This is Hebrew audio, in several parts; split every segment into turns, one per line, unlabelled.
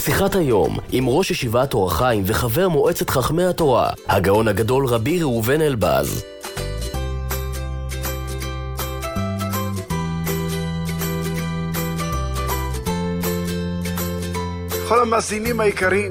שיחת היום עם ראש ישיבת אור החיים וחבר מועצת חכמי התורה, הגאון הגדול רבי ראובן אלבז.
כל המאזינים היקרים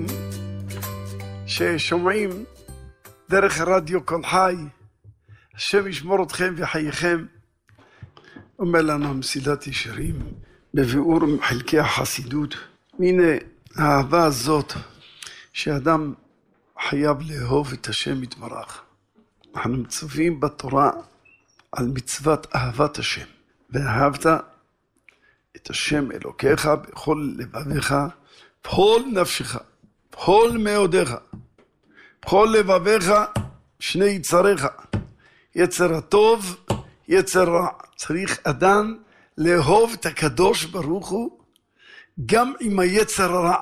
ששומעים דרך הרדיו כל חי, השם ישמור אתכם וחייכם. אומר לנו מסילת ישרים בביאור חלקי החסידות, הנה האהבה הזאת שאדם חייב לאהוב את השם יתברך. אנחנו מצווים בתורה על מצוות אהבת השם, ואהבת את השם אלוקיך בכל לבביך, בכל נפשך, בכל מאודיך, בכל לבביך, שני יצריך, יצר הטוב, יצר רע. צריך אדם לאהוב את הקדוש ברוך הוא גם עם היצר הרע,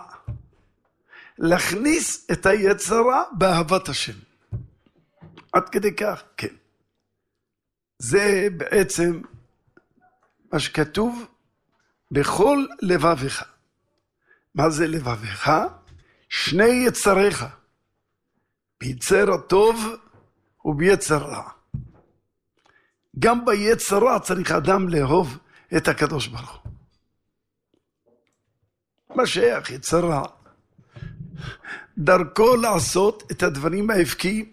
להכניס את היצר הרע באהבת השם. עד כדי כך, כן. זה בעצם מה שכתוב בכל לבביך. מה זה לבביך? שני יצריך, ביצר הטוב וביצר רע. גם ביצר רע צריך אדם לאהוב את הקדוש ברוך הוא. מה שייך יצר רע? דרכו לעשות את הדברים ההפקיים,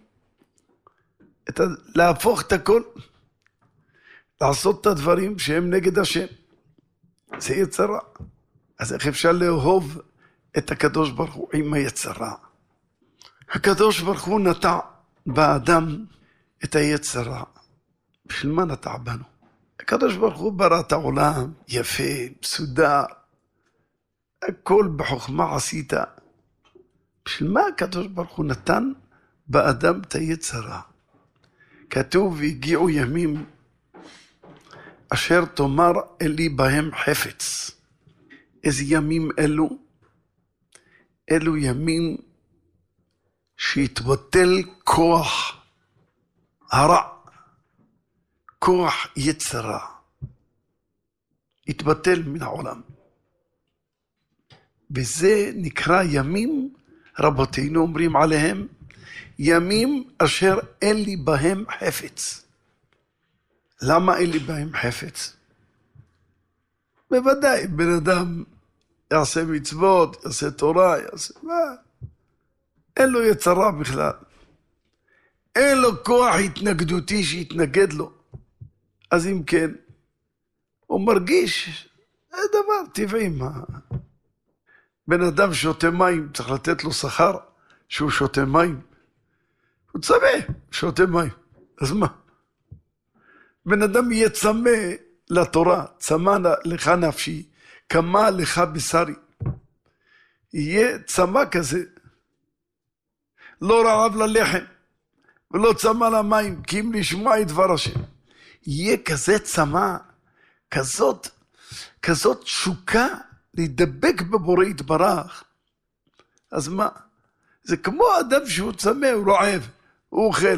להפוך את הכל, לעשות את הדברים שהם נגד השם. זה יצר רע. אז איך אפשר לאהוב את הקדוש ברוך הוא עם היצר רע? הקדוש ברוך הוא נטע באדם את היצר רע. בשביל מה נטע בנו? הקדוש ברוך הוא ברא את העולם יפה, מסודר, הכל בחוכמה עשית. בשביל מה הקדוש ברוך הוא נתן באדם את היצר רע? כתוב והגיעו ימים אשר תאמר אלי בהם חפץ. איזה ימים אלו? אלו ימים שהתבטל כוח הרע, כוח יצר רע, התבטל מן העולם. וזה נקרא ימים, רבותינו אומרים עליהם, ימים אשר אין לי בהם חפץ. למה אין לי בהם חפץ? בוודאי, בן אדם יעשה מצוות, יעשה תורה, יעשה מה? אין לו יצר רע בכלל. אין לו כוח התנגדותי שיתנגד לו. אז אם כן, הוא מרגיש, זה דבר טבעי. מה? בן אדם שותה מים, צריך לתת לו שכר שהוא שותה מים. הוא צמא, שותה מים. אז מה? בן אדם יהיה צמא לתורה, צמא לך נפשי, כמה לך בשרי. יהיה צמא כזה, לא רעב ללחם, ולא צמא למים, כי אם לשמוע את דבר השם. יהיה כזה צמא, כזאת תשוקה להידבק בבורא יתברך. אז מה? זה כמו אדם שהוא צמא, הוא רעב, הוא אוכל.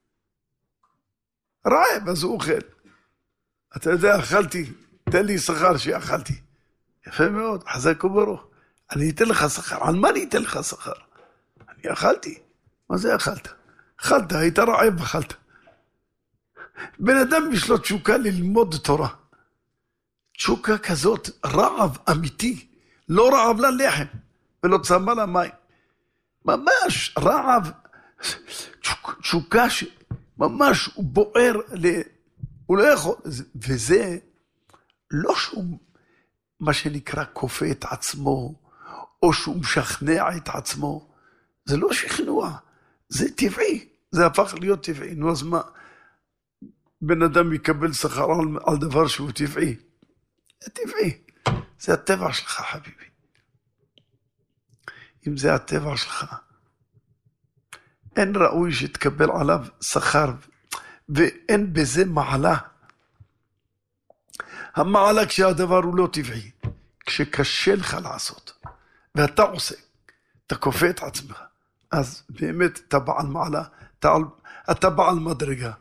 רעב, אז הוא אוכל. אתה יודע, אכלתי, תן לי שכר שאכלתי. יפה מאוד, חזק וברוך. אני אתן לך שכר. על מה אני אתן לך שכר? אני אכלתי. מה זה אכלת? אכלת, היית רעב, אכלת. בן אדם יש לו תשוקה ללמוד תורה. תשוקה כזאת, רעב אמיתי. לא רעב ללחם, ולא צמא למים. ממש רעב, תשוקה שממש הוא בוער, הוא לא יכול. וזה לא שום, מה שנקרא כופה את עצמו, או שהוא משכנע את עצמו. זה לא שכנוע, זה טבעי. זה הפך להיות טבעי. נו, אז מה? בן אדם יקבל שכר על דבר שהוא טבעי. זה טבעי. זה הטבע שלך, חביבי. אם זה הטבע שלך, אין ראוי שתקבל עליו שכר, ואין בזה מעלה. המעלה כשהדבר הוא לא טבעי, כשקשה לך לעשות, ואתה עושה, אתה כופה את עצמך, אז באמת אתה בעל מעלה, אתה בעל מדרגה.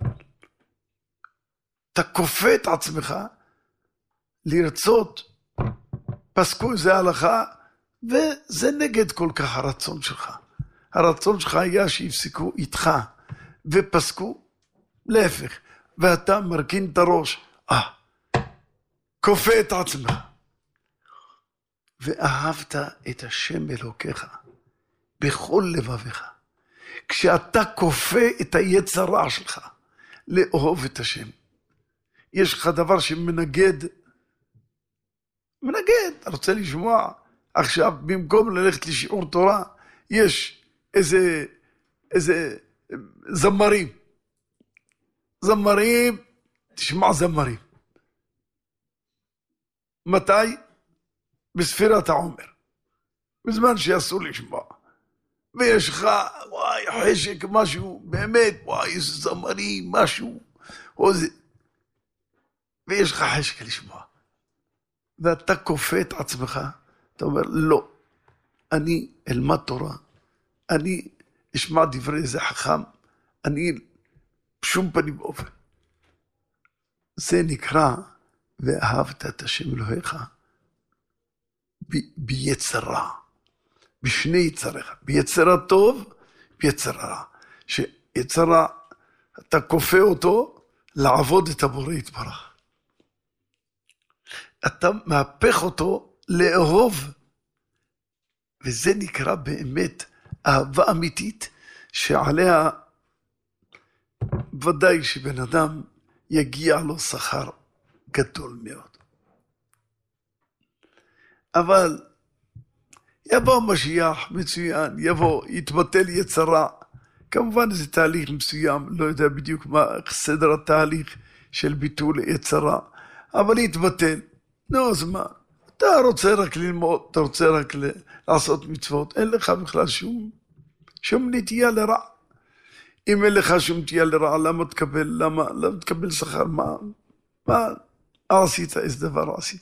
אתה כופה את עצמך לרצות, פסקו איזה הלכה, וזה נגד כל כך הרצון שלך. הרצון שלך היה שיפסקו איתך, ופסקו להפך, ואתה מרכין את הראש, כופה את עצמך. ואהבת את השם אלוקיך בכל לבביך. כשאתה כופה את היצר רע שלך, לאהוב את השם. יש לך דבר שמנגד, אתה רוצה לשמוע, עכשיו במקום ללכת לשיעור תורה, יש איזה זמרים, תשמע זמרים. מתי? בספירת העומר. בזמן שאסור לשמוע. ויש לך, וואי, חשק משהו, באמת, וואי, איזה זמרים, משהו, ויש לך חשק לשמוע. ואתה כופה את עצמך, אתה אומר, לא, אני אלמד תורה, אני אשמע דברי איזה חכם, אני בשום פנים ואופן. זה נקרא, ואהבת את השם אלוהיך, ביצר רע, בשני יצריך, ביצר הטוב, ביצר הרע. שיצר רע, אתה כופה אותו לעבוד את הבורא יתברך. אתה מהפך אותו לאהוב, וזה נקרא באמת אהבה אמיתית, שעליה ודאי שבן אדם יגיע לו שכר גדול מאוד. אבל יבוא משיח מצוין, יתבטל יצרה, כמובן זה תהליך מסוים, לא יודע בדיוק מה סדר התהליך של ביטול יצרה, אבל יתבטל. נו, אז מה? אתה רוצה רק ללמוד, אתה רוצה רק לעשות מצוות, אין לך בכלל שום נטייה לרע. אם אין לך שום נטייה לרע, למה תקבל שכר? מה עשית? איזה דבר עשית?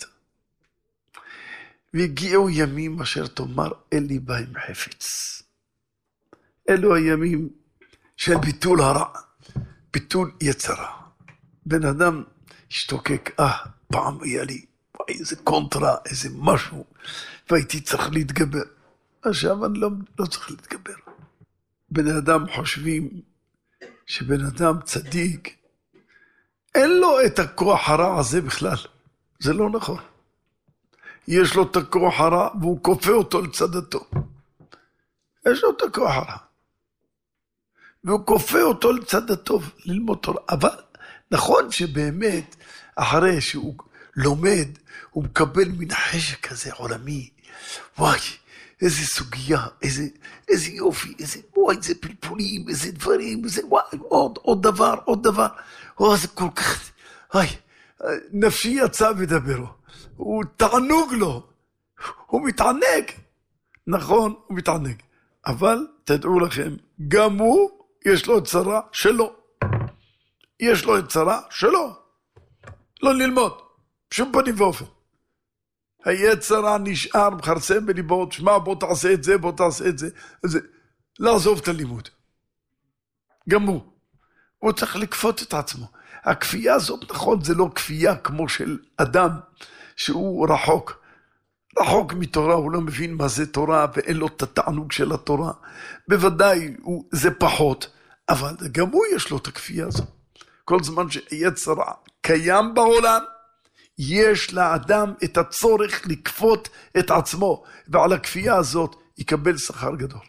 והגיעו ימים אשר תאמר, אין לי בהם חפץ. אלו הימים של ביטול הרע, ביטול יצרה. בן אדם השתוקק, פעם היה לי, איזה קונטרה, איזה משהו, והייתי צריך להתגבר. עכשיו אני לא צריך להתגבר. בן אדם חושבים שבן אדם צדיק, אין לו את הכוח הרע הזה בכלל. זה לא נכון. יש לו את הכוח הרע, והוא כופה אותו לצד הטוב. יש לו את הכוח הרע. והוא כופה אותו לצד הטוב, ללמוד תורה. אבל נכון שבאמת, אחרי שהוא לומד, הוא מקבל מן החשק כזה עולמי. וואי, איזה סוגיה, איזה יופי, איזה פלפולים, איזה דברים, וואי, עוד דבר. זה כל כך, וואי, נפשי יצא ודברו. הוא תענוג לו, הוא מתענג. נכון, הוא מתענג. אבל תדעו לכם, גם הוא, יש לו צרה שלו. יש לו צרה שלו. לא ללמוד, בשום פנים ואופן. היצרה נשאר מחרסם בליבו, תשמע, בוא תעשה את זה, בוא תעשה את זה. לעזוב את הלימוד. גם הוא צריך לקפות את עצמו. הכפייה הזאת, נכון, זה לא כפייה כמו של אדם, שהוא רחוק מתורה, הוא לא מבין מה זה תורה, ואין לו את התענוג של התורה. בוודאי זה פחות, אבל גם הוא יש לו את הכפייה הזאת. כל זמן שיצרה קיים בעולם, יש לאדם את הצורך לקפות את עצמו, ועל הכפייה הזאת יקבל שכר גדול.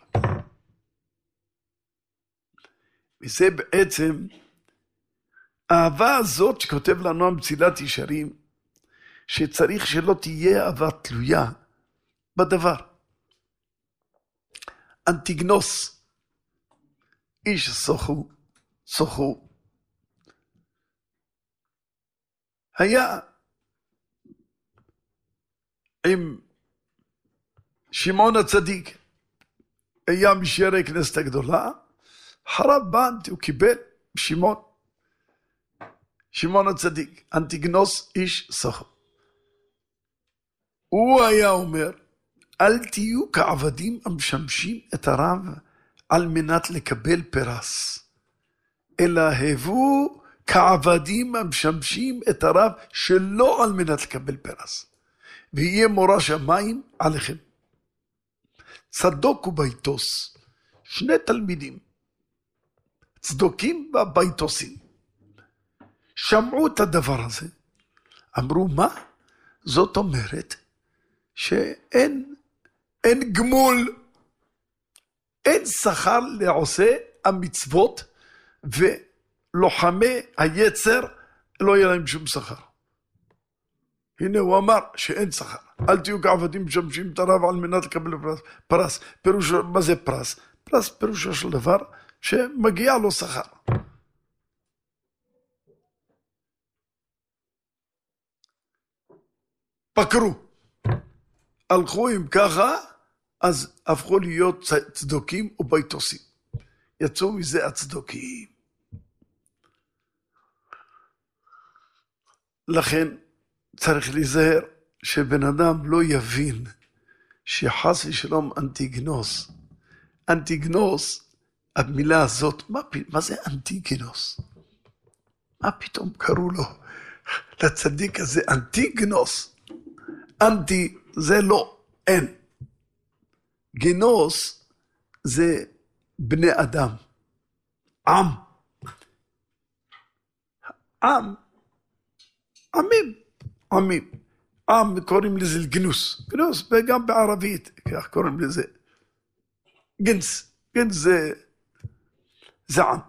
וזה בעצם, האהבה הזאת שכותב לנו מצילת ישרים, שצריך שלא תהיה אהבה תלויה בדבר. אנטיגנוס, איש סוחו, היה עם שמעון הצדיק, היה משערי כנסת הגדולה, חרב בנט, הוא קיבל שמעון הצדיק, אנטיגנוס איש סוחו. הוא היה אומר, אל תהיו כעבדים המשמשים את הרב על מנת לקבל פרס, אלא הבו כעבדים המשמשים את הרב שלא על מנת לקבל פרס, ויהיה מורא שמיים עליכם. צדוק ובייטוס, שני תלמידים, צדוקים ובייטוסים, שמעו את הדבר הזה, אמרו מה? זאת אומרת שאין גמול, אין שכר לעושה המצוות, ולוחמי היצר לא יהיה להם שום שכר. הנה הוא אמר שאין שכר. אל תהיו כעבדים משמשים את הרב על מנת לקבל פרס. פירוש, מה זה פרס? פרס פירושו של דבר שמגיע לו שכר. פקרו. הלכו עם ככה, אז הפכו להיות צדוקים ובייטוסים. יצאו מזה הצדוקים. לכן צריך להיזהר שבן אדם לא יבין שחס ושלום אנטיגנוס. אנטיגנוס, המילה הזאת, מה זה אנטיגנוס? מה פתאום קראו לו לצדיק הזה אנטיגנוס? אנטי זה לא, אין. גנוס זה בני אדם. עם. עמים. עם קוראים לזה גנוס. גנוס, וגם בערבית, כך קוראים לזה. גנס. גנס זה עם.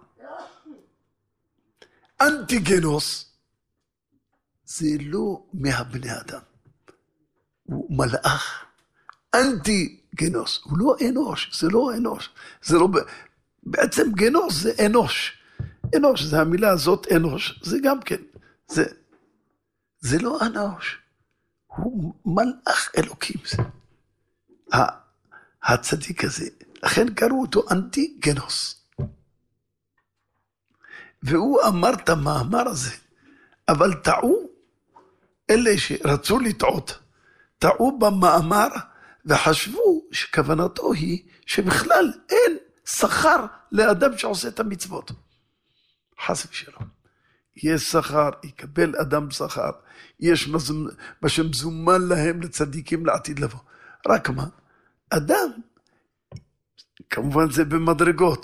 אנטיגנוס זה לא מהבני אדם. הוא מלאך. אנטיגנוס. הוא לא אנוש. זה לא אנוש. זה לא... בעצם גנוס זה אנוש. אנוש, זה המילה הזאת אנוש. זה גם כן. זה לא אנוש. הוא מלאך אלוקים. הצדיק הזה. לכן קראו אותו אנטיגנוס. והוא אמר את המאמר הזה. אבל טעו, אלה שרצו לטעות, טעו במאמר וחשבו שכוונתו היא שבכלל אין שכר לאדם שעושה את המצוות. חס ושלום. יש שכר, יקבל אדם שכר, יש מה שמזומן להם לצדיקים לעתיד לבוא. רק מה? אדם, כמובן זה במדרגות,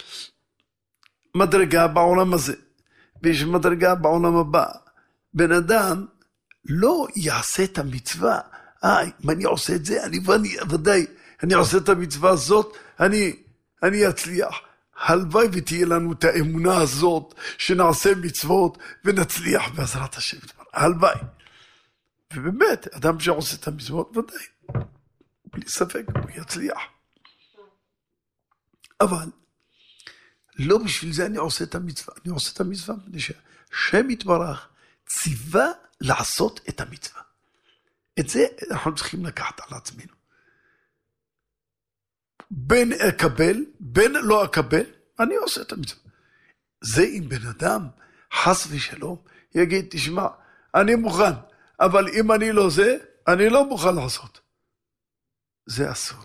מדרגה בעולם הזה, ויש מדרגה בעולם הבא. בן אדם לא יעשה את המצווה, אם אני עושה את זה, ודאי, אני עושה את המצווה הזאת, אני אצליח. הלוואי ותהיה לנו את האמונה הזאת, שנעשה מצוות ונצליח בעזרת השם. הלוואי. ובאמת, אדם שעושה את המצוות, ודאי, בלי ספק, הוא יצליח. אבל, לא בשביל זה אני עושה את המצווה. אני עושה את המצווה, השם יתברך, ציווה לעשות את המצווה. את זה אנחנו צריכים לקחת על עצמנו. בין אקבל, בין לא אקבל, אני עושה את המצווה. זה אם בן אדם, חס ושלום, יגיד, תשמע, אני מוכן, אבל אם אני לא זה, אני לא מוכן לעשות. זה אסור.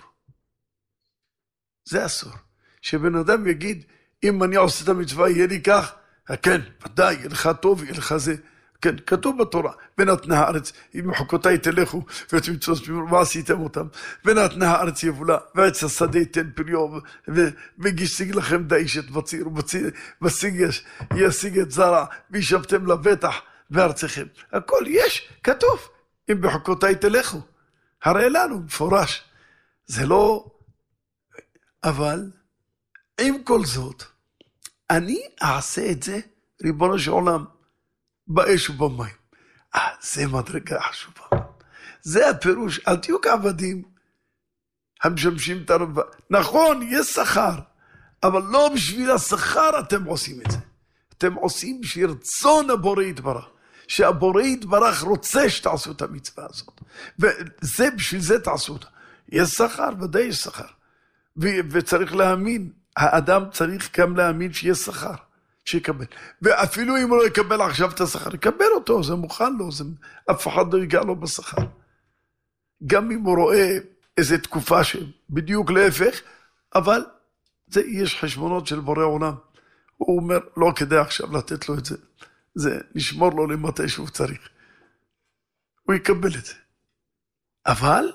זה אסור. שבן אדם יגיד, אם אני עושה את המצווה, יהיה לי כך, כן, ודאי, יהיה לך טוב, יהיה לך זה. כן, כתוב בתורה, ונתנה הארץ, אם חוקותיי תלכו, ואת מצוות ועשיתם אותם, ונתנה הארץ יבולה, ועץ השדה ייתן פריו, וגישיג לכם דאישת בציר, ושיג ישיג את זרע, וישבתם לבטח בארצכם. הכל יש, כתוב, אם בחוקותיי תלכו. הרי לנו, מפורש. זה לא... אבל, עם כל זאת, אני אעשה את זה, ריבונו של עולם, באש ובמים. זה מדרגה חשובה. זה הפירוש, אל תהיו כעבדים המשמשים את הרב. נכון, יש שכר, אבל לא בשביל השכר אתם עושים את זה. אתם עושים בשביל רצון הבורא יתברך. שהבורא יתברך רוצה שתעשו את המצווה הזאת. וזה בשביל זה תעשו אותה. יש שכר, ודאי יש שכר. וצריך להאמין, האדם צריך גם להאמין שיש שכר. שיקבל. ואפילו אם הוא לא יקבל עכשיו את השכר, יקבל אותו, זה מוכן לו, אף אחד לא ייגע לו בשכר. גם אם הוא רואה איזו תקופה שבדיוק להפך, אבל יש חשבונות של בורא עולם. הוא אומר, לא כדאי עכשיו לתת לו את זה. זה נשמור לו למתי שהוא צריך. הוא יקבל את זה. אבל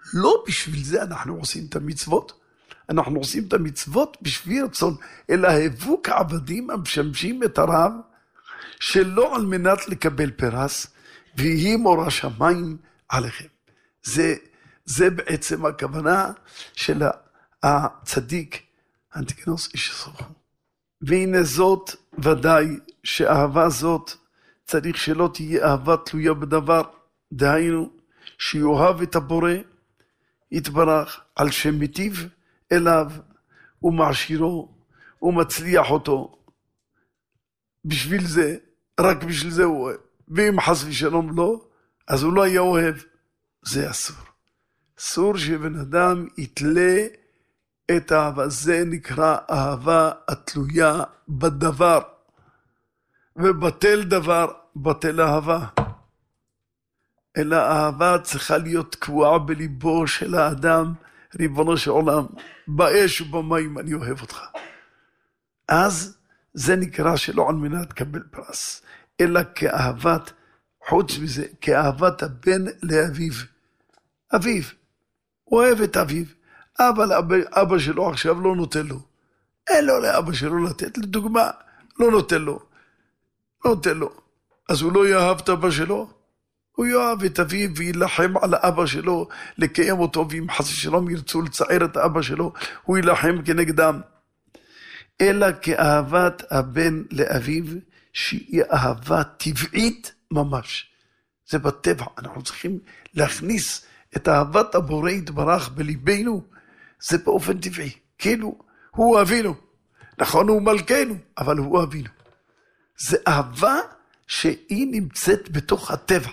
לא בשביל זה אנחנו עושים את המצוות. אנחנו עושים את המצוות בשביל רצון, אלא הבו כעבדים המשמשים את הרב, שלא על מנת לקבל פרס, ויהי מורא שמיים עליכם. זה בעצם הכוונה של הצדיק, אנטיגנוס איש הסוכו. והנה זאת ודאי שאהבה זאת צריך שלא תהיה אהבה תלויה בדבר, דהיינו שיאהב את הבורא, יתברך על שמטיב אליו ומעשירו ומצליח אותו. בשביל זה, רק בשביל זה הוא אוהב. ואם חס ושלום לא, אז הוא לא היה אוהב. זה אסור. אסור שבן אדם יתלה את האהבה. זה נקרא אהבה התלויה בדבר. ובטל דבר, בטל אהבה. אלא האהבה צריכה להיות קבועה בליבו של האדם, ריבונו של עולם, באש ובמים אני אוהב אותך. אז זה נקרא שלא על מנת לקבל פרס, אלא כאהבת, חוץ מזה, כאהבת הבן לאביו. אביו, הוא אוהב את אביו, אבל אבא שלו עכשיו לא נותן לו. אין לו לאבא שלו לתת, לדוגמה, לא נותן לו. לא נותן לו. אז הוא לא יאהב את אבא שלו? הוא יאהב את אביו וילחם על האבא שלו, לקיים אותו, ואם חס ושלום ירצו לצער את האבא שלו, הוא ילחם כנגדם. אלא כאהבת הבן לאביו, שהיא אהבה טבעית ממש. זה בטבע, אנחנו צריכים להכניס את אהבת הבורא יתברך בליבנו, זה באופן טבעי, כאילו הוא אבינו, נכון הוא מלכנו, אבל הוא אבינו. זה אהבה שהיא נמצאת בתוך הטבע,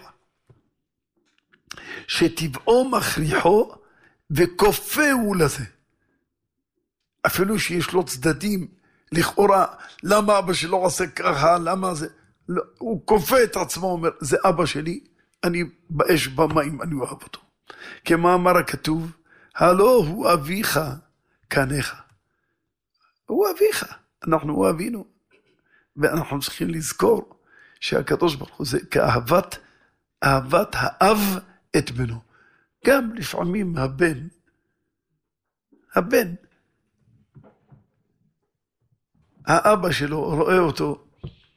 שטבעו מכריחו וכופה הוא לזה. אפילו שיש לו צדדים, לכאורה, למה אבא שלו עושה ככה, למה זה, לא, הוא כופה את עצמו, אומר, זה אבא שלי, אני באש במים, אני אוהב אותו. כמה אמר הכתוב, הלא הוא אביך כנך. הוא אביך, אנחנו אוהבינו. ואנחנו צריכים לזכור שהקדוש ברוך הוא זה כאהבת האב את בנו. גם לפעמים הבן, האבא שלו רואה אותו,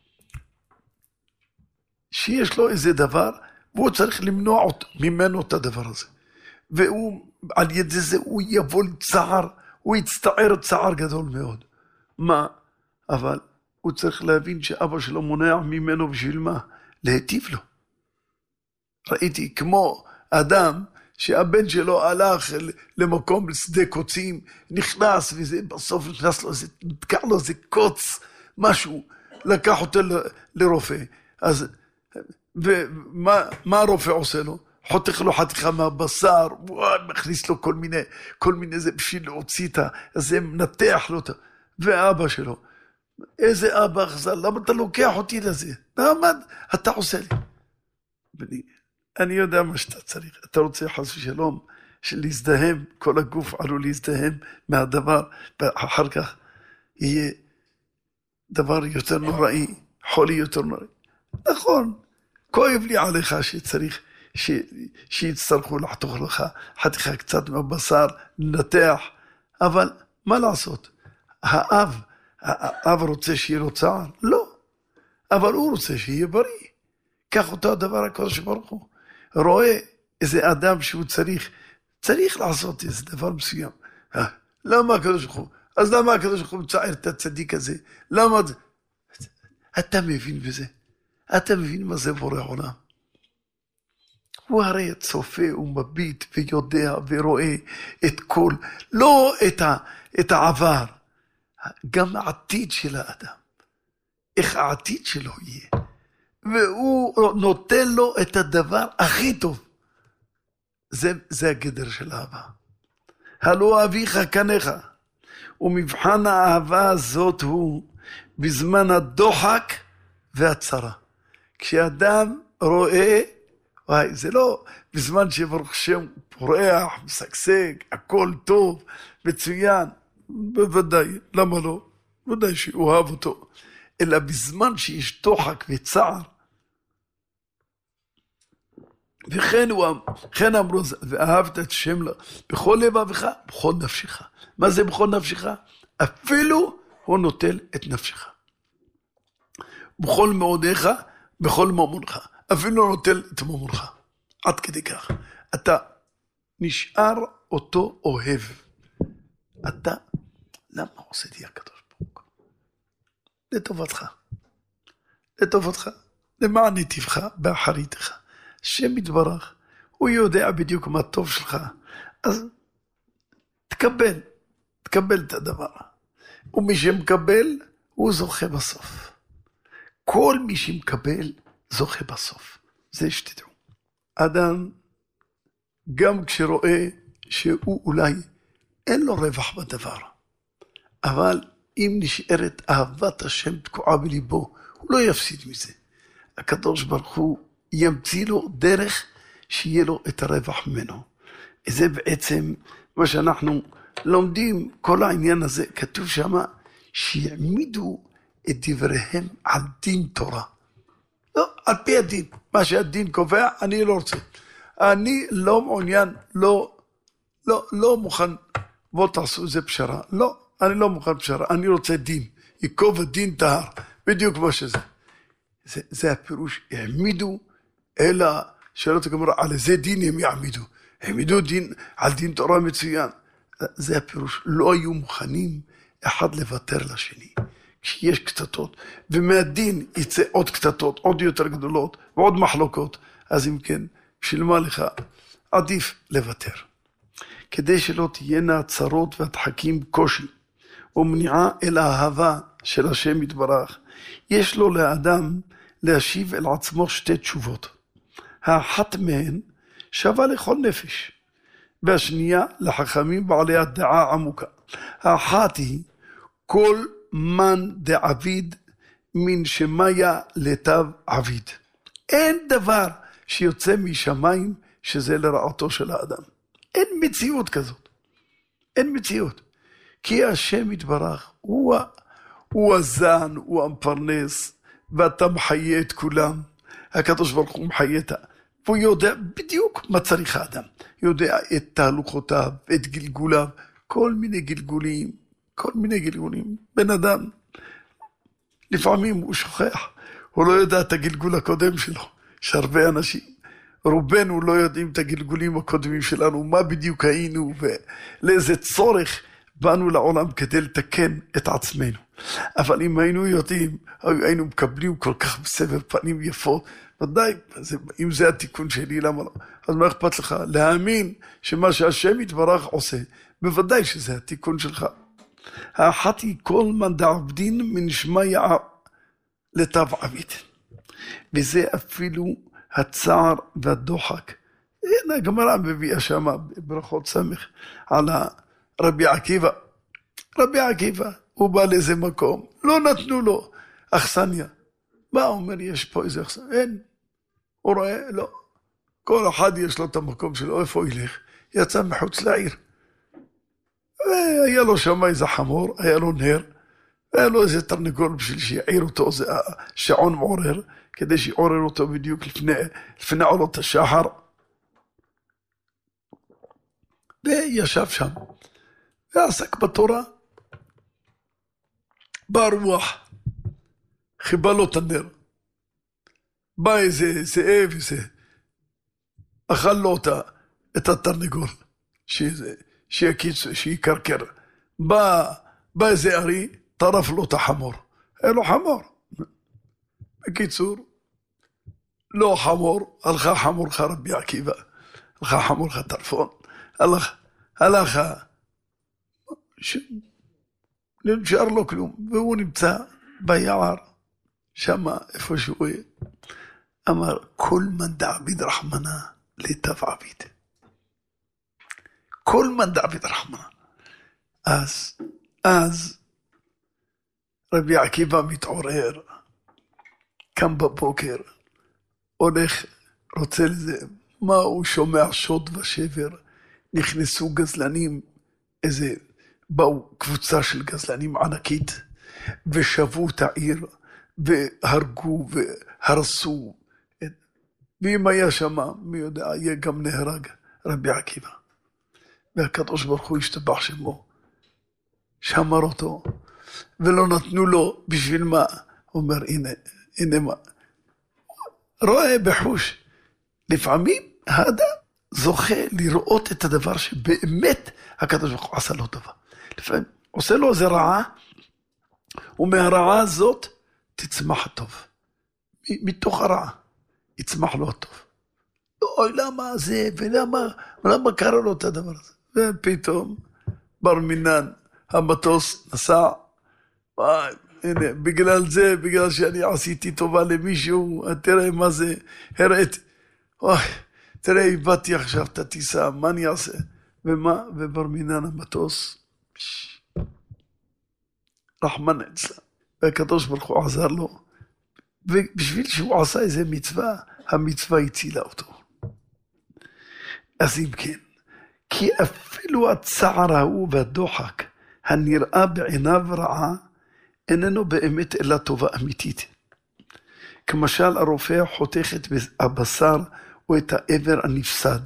שיש לו איזה דבר, והוא צריך למנוע ממנו את הדבר הזה. והוא, על ידי זה הוא יבוא לצער, הוא יצטער צער גדול מאוד. מה? אבל הוא צריך להבין שאבא שלו מונע ממנו בשביל מה? להיטיב לו. ראיתי כמו אדם שהבן שלו הלך למקום לשדה קוצים, נכנס וזה בסוף נכנס לו, נתקע לו איזה קוץ, משהו, לקח אותו לרופא. אז, ומה הרופא עושה לו? חותך לו חתיכה מהבשר, מכניס לו כל מיני זה בשביל להוציא את זה, מנתח לו אותה. ואבא שלו, איזה אבא אכזר, למה אתה לוקח אותי לזה? למה אתה עושה לי? אני יודע מה שאתה צריך, אתה רוצה חס ושלום, להזדהם, כל הגוף עלול להזדהם מהדבר, ואחר כך יהיה דבר יותר נוראי, חולי יותר נוראי. נכון, כואב לי עליך שצריך, שיצטרכו לחתוך לך חתיכה קצת מהבשר, לנתח, אבל מה לעשות? האב רוצה שיהיה לו צער? לא, אבל הוא רוצה שיהיה בריא. כך אותו הדבר הקדוש ברוך הוא. רואה איזה אדם שהוא צריך לעשות איזה דבר מסוים. למה הקדוש ברוך הוא? אז למה הקדוש ברוך הוא מצער את הצדיק הזה? למה זה? אתה מבין בזה? אתה מבין מה זה בורא עולם? הוא הרי צופה ומביט ויודע ורואה את כל, לא את העבר, גם העתיד של האדם. איך העתיד שלו יהיה. והוא נותן לו את הדבר הכי טוב. זה הגדר של האהבה. הלא אביך כנך. ומבחן האהבה הזאת הוא בזמן הדוחק והצרה. כשאדם רואה, זה לא בזמן שברוך שם פורח, משגשג, הכל טוב, מצוין. בוודאי, למה לא? בוודאי שהוא אוהב אותו. אלא בזמן שיש דוחק וצער, וכן אמרו, ואהבת את השם בכל לבבך, בכל נפשך. מה זה בכל נפשך? אפילו הוא נוטל את נפשך. בכל מאודיך, בכל ממונך. אפילו נוטל את ממונך. עד כדי כך. אתה נשאר אותו אוהב. אתה, למה עושה לי הקדוש ברוך הוא? לטובתך. לטובתך. למען נתיבך באחריתך. השם יתברך. הוא יודע בדיוק מה טוב שלך. אז תקבל את הדבר. ומי שמקבל, הוא זוכה בסוף. כל מי שמקבל, זוכה בסוף. זה שתדעו. אדם, גם כשרואה שהוא אולי אין לו רווח בדבר, אבל אם נשארת אהבת השם תקועה בליבו, הוא לא יפסיד מזה. הקדוש ברוך הוא ימציא לו דרך שיהיה לו את הרווח ממנו. זה בעצם מה שאנחנו לומדים, כל העניין הזה, כתוב שם, שיעמידו את דבריהם על דין תורה. לא, על פי הדין. מה שהדין קובע, אני לא רוצה. אני לא מעוניין, לא מוכן, בוא תעשו איזה פשרה. לא, אני לא מוכן פשרה, אני רוצה דין. יקוב הדין טהר, בדיוק כמו שזה. זה הפירוש, העמידו, אלא שאלות הגמרא, על איזה דין הם יעמידו? העמידו דין, על דין תורה מצוין. זה הפירוש, לא היו מוכנים אחד לוותר לשני. כשיש קטטות, ומהדין יצא עוד קטטות, עוד יותר גדולות, ועוד מחלוקות, אז אם כן, בשביל מה לך? עדיף לוותר. כדי שלא תהיינה צרות והדחקים קושי, ומניעה אל האהבה של השם יתברך, יש לו לאדם להשיב אל עצמו שתי תשובות. האחת מהן שווה לכל נפש, והשנייה לחכמים בעלי הדעה עמוקה. האחת היא, כל מן דעביד מן שמיה לטב עביד. אין דבר שיוצא משמיים שזה לרעתו של האדם. אין מציאות כזאת. אין מציאות. כי השם יתברך, הוא הזן, הוא המפרנס, ואתה מחיה את כולם. הקדוש ברוך הוא מחיה את והוא יודע בדיוק מה צריך האדם. יודע את תהלוכותיו, את גלגוליו, כל מיני גלגולים. בן אדם, לפעמים הוא שוכח, הוא לא יודע את הגלגול הקודם שלו. יש הרבה אנשים, רובנו לא יודעים את הגלגולים הקודמים שלנו, מה בדיוק היינו ולאיזה צורך באנו לעולם כדי לתקן את עצמנו. אבל אם היינו יודעים, היינו מקבלים כל כך בסבר פנים יפות, ודאי, אם זה התיקון שלי, למה לא? אז מה אכפת לך? להאמין שמה שהשם יתברך עושה, בוודאי שזה התיקון שלך. האחת היא כל מן דעבדין מן שמיה לטב עביד. וזה אפילו הצער והדוחק. הנה הגמרא מביאה שם ברכות סמך על רבי עקיבא. רבי עקיבא, הוא בא לאיזה מקום, לא נתנו לו אכסניה. מה אומר, יש פה איזה אכסניה? אין. הוא רואה, לא. כל אחד יש לו את המקום שלו, איפה הוא ילך? יצא מחוץ לעיר. היה לו שם איזה חמור, היה לו נר, היה לו איזה תרנגול בשביל שיעיר אותו, זה שעון מעורר, כדי שיעורר אותו בדיוק לפני עולות השחר. וישב שם, ועסק בתורה. בא רוח, חיבה לו את הנר. בא איזה זאב, אכל לו את התרנגול, שיקרקר. בא איזה ארי, טרף לו את החמור. היה לו חמור. בקיצור, לא חמור, הלכה חמורך רבי עקיבא. הלכה חמורך טרפון. הלכה. נשאר לו כלום. והוא נמצא ביער, שמה איפה שהוא היה. אמר, כל מן דעביד רחמנה לטב עביד. כל מן דעביד רחמנה. אז רבי עקיבא מתעורר, קם בבוקר, הולך, רוצה לזה, מה הוא שומע שוד ושבר, נכנסו גזלנים, באו קבוצה של גזלנים ענקית, ושבו את העיר, והרגו והרסו ואם היה שמה, מי יודע, יהיה גם נהרג רבי עקיבא. והקדוש ברוך הוא השתבח שמו, שמר אותו, ולא נתנו לו בשביל מה? הוא אומר, הנה מה. רואה בחוש, לפעמים האדם זוכה לראות את הדבר שבאמת הקדוש ברוך הוא עשה לו טובה. לפעמים עושה לו איזה רעה, ומהרעה הזאת תצמח טוב. מתוך הרעה יצמח לו טוב. אוי, למה זה, ולמה קרה לו את הדבר הזה? ופתאום בר מינן, המטוס נסע, הנה, בגלל שאני עשיתי טובה למישהו, תראה מה זה, הראיתי, תראה, הבאתי עכשיו את הטיסה, מה אני אעשה? ומה? ובר מינן המטוס, רחמן אצלה, והקדוש ברוך הוא עזר לו, ובשביל שהוא עשה איזה מצווה, המצווה הצילה אותו. אז אם כן, כי אפילו הצער ההוא והדוחק, הנראה בעיניו רעה, איננו באמת אלא טובה אמיתית. כמשל הרופא חותך את הבשר או את העבר הנפסד.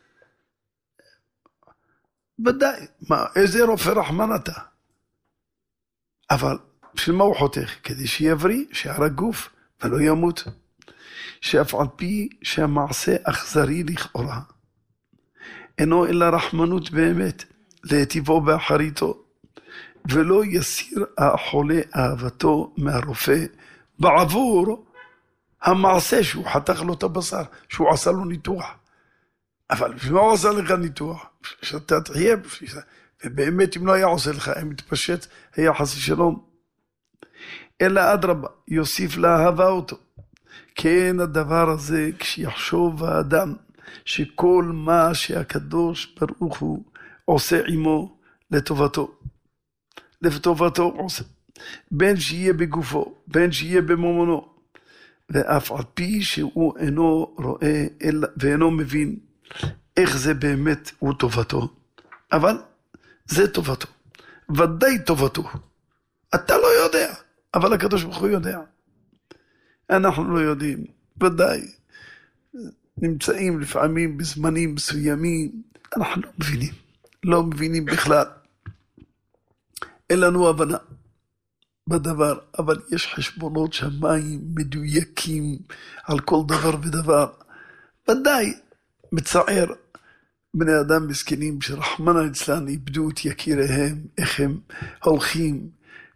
ודאי, איזה רופא רחמן אתה? אבל בשביל מה הוא חותך? כדי שיבריא, שיהרג גוף ולא ימות. שאף על פי שהמעשה אכזרי לכאורה, אינו אלא רחמנות באמת, להיטיבו באחריתו, ולא יסיר החולה אהבתו מהרופא, בעבור המעשה שהוא חתך לו את הבשר, שהוא עשה לו ניתוח. אבל בשביל מה הוא עשה לך ניתוח? שאתה תחיה, ובאמת אם לא היה עושה לך, היה מתפשט, היה חס ושלום. אלא אדרבה, יוסיף לאהבה אותו. כן הדבר הזה, כשיחשוב האדם, שכל מה שהקדוש ברוך הוא עושה עמו לטובתו. לטובתו עושה. בין שיהיה בגופו, בין שיהיה בממונו. ואף על פי שהוא אינו רואה ואינו מבין איך זה באמת הוא טובתו. אבל זה טובתו. ודאי טובתו. אתה לא יודע, אבל הקדוש ברוך הוא יודע. אנחנו לא יודעים. ודאי. נמצאים לפעמים בזמנים מסוימים, אנחנו לא מבינים. לא מבינים בכלל. אין לנו הבנה בדבר, אבל יש חשבונות שמיים מדויקים על כל דבר ודבר. ודאי מצער בני אדם מסכנים שרחמנא ליצלן איבדו את יקיריהם, איך הם הולכים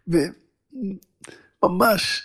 וממש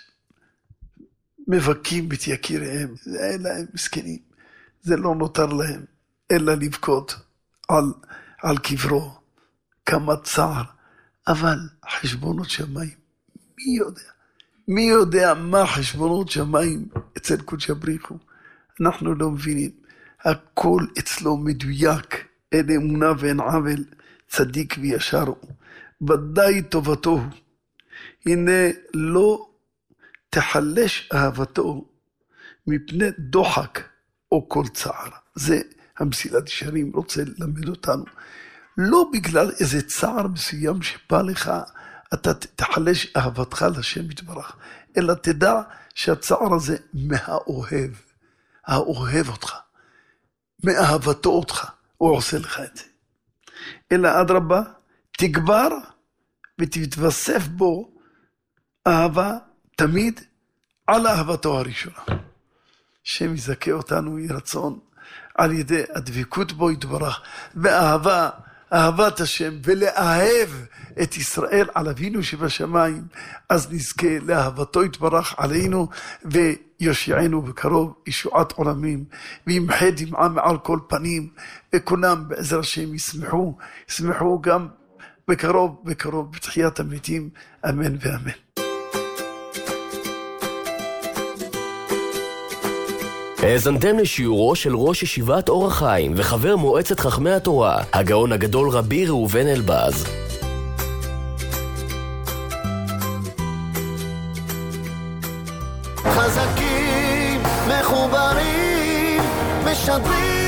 מבכים את יקיריהם. אין להם מסכנים, זה לא נותר להם אלא לבכות על קברו. כמה צער, אבל חשבונות שמיים, מי יודע? מי יודע מה חשבונות שמיים אצל קודש הבריך הוא? אנחנו לא מבינים. הכל אצלו מדויק, אין אמונה ואין עוול, צדיק וישר הוא. ודאי טובתו הוא. הנה לא תחלש אהבתו מפני דוחק או כל צער. זה המסילת ישרים רוצה ללמד אותנו. לא בגלל איזה צער מסוים שבא לך, אתה תחלש אהבתך לשם יתברך, אלא תדע שהצער הזה מהאוהב, האוהב אותך, מאהבתו אותך, הוא עושה לך את זה. אלא אדרבה, תגבר ותתווסף בו אהבה תמיד על אהבתו הראשונה. שם יזכה אותנו יהי רצון על ידי הדבקות בו יתברך, ואהבה, אהבת השם, ולאהב את ישראל על אבינו שבשמיים, אז נזכה לאהבתו יתברך עלינו, ויושיענו בקרוב ישועת עולמים, וימחה דמעה מעל כל פנים, וכולם בעזר השם ישמחו גם בקרוב בתחיית המתים, אמן ואמן.
האזנתם לשיעורו של ראש ישיבת אור החיים וחבר מועצת חכמי התורה, הגאון הגדול רבי ראובן אלבז.
חזקים, מחוברים, משדרים